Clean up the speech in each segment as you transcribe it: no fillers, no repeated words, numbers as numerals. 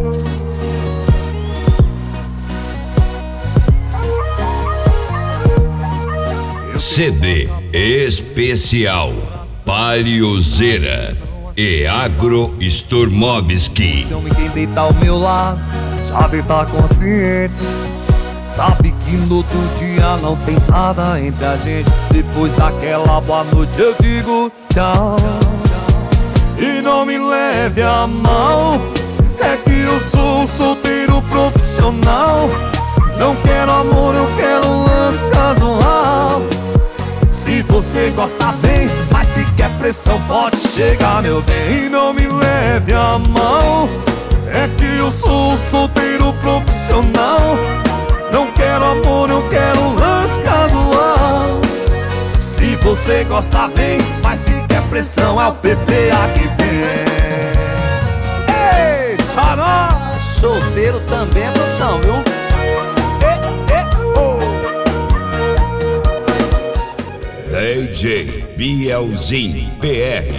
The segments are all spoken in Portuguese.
CD especial Paliozeira e Agro Sturmovski. Quem deita ao meu lado já deve tá consciente. Sabe que no outro dia não tem nada entre a gente. Depois daquela boa noite eu digo tchau. E não me leve a mal, é que eu sou um solteiro profissional. Não quero amor, eu quero um lance casual. Se você gosta bem, mas se quer pressão pode chegar, meu bem. E não me leve a mal, é que eu sou um solteiro profissional. Não quero amor, eu quero um lance casual. Se você gosta bem, mas se quer pressão é o PPA que tem. Ei, para! Solteiro também é profissão, viu? DJ Bielzinho PR.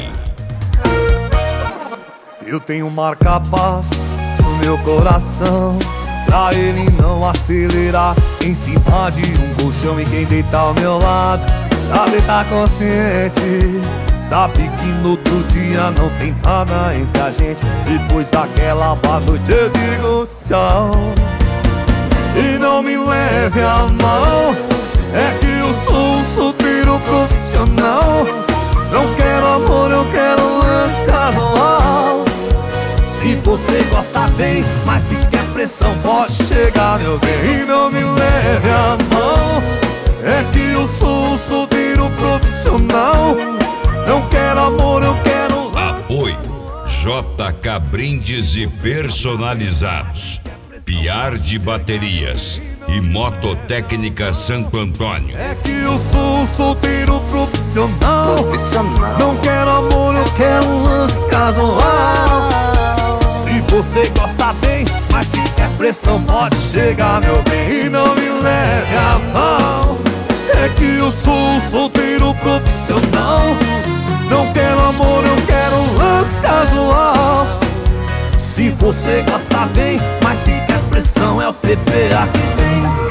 Eu tenho marca-passo no meu coração, pra ele não acelerar em cima de um colchão. E quem deita ao meu lado já deita consciente. Sabe que no outro dia não tem nada entre a gente. Depois daquela boa noite eu digo tchau. E não me leve a mal, é que eu sou um solteiro profissional. Não quero amor, eu quero um lance casual. Se você gosta bem, mas se quer pressão pode chegar, meu bem. E não me leve a mão, é que eu sou um solteiro profissional. Não quero amor, eu quero apoio JK Brindes e Personalizados, Piar de Baterias e Mototécnica Santo Antônio. É que eu sou um solteiro profissional. Não quero amor, eu quero um lance casual. Se você gosta bem, mas se quer pressão pode chegar, meu bem. E não me leve a mal, é que eu sou um solteiro profissional. Não quero amor, eu quero um lance casual. Se você gosta bem, mas se quer pressão é o PPA que tem.